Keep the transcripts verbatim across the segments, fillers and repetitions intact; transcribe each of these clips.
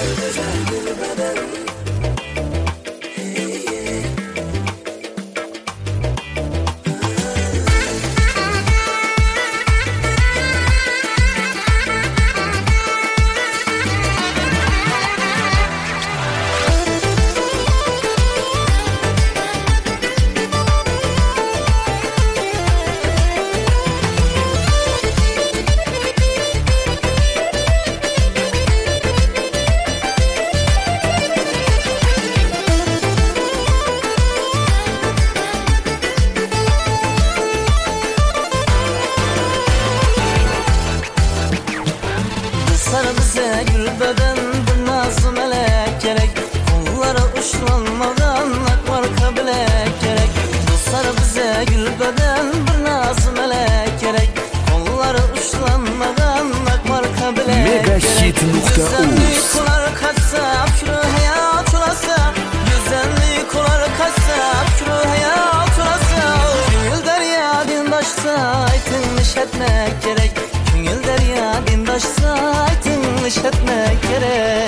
Sarı bize gül beden bir nazlı melek gerek. Kollara uçlanmadan akmarka bilek gerek. Sarı bize gül beden bir nazlı melek gerek. Kollara uçlanmadan akmarka bilek gerek. Megahit nokta uz. Güzellik kolar kaçsa şuru hayat olasa. Güzellik kolar kaçsa şuru hayat olasa. Gül derya dindaşsa aytın işetmek gerek. Gül derya dindaşsa aytın işetmek gerek.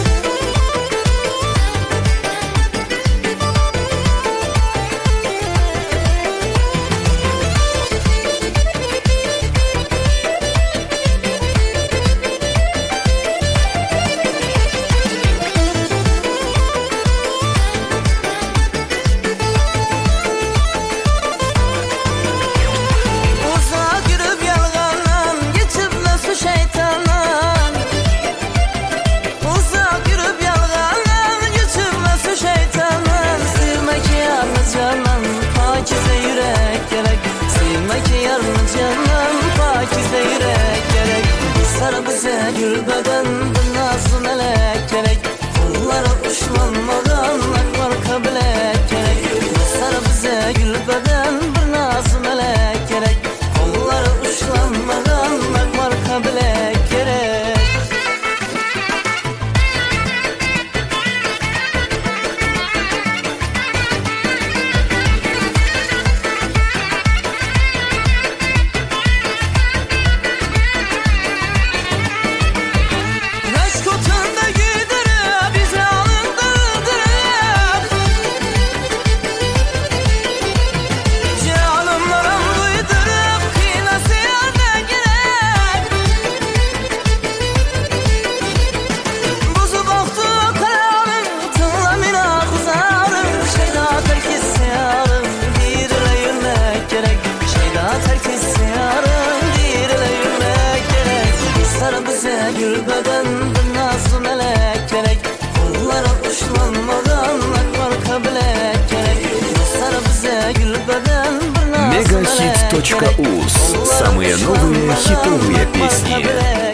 Sarı bize gül beden bir nazlı melek gerek. Kollara uçlanmadan akmarka bilek gerek. Sarı bize gül beden bir nazlı melek gerek. Kollara uçlanmadan akmarka bilek gerek. Gül beden bir nazlı melek gerek. Kollara uçlanmadan akmarka bilek gerek. Sarı bize gül beden bir nazlı melek gerek. Megahit точка уз. Самые новые хитовые песни.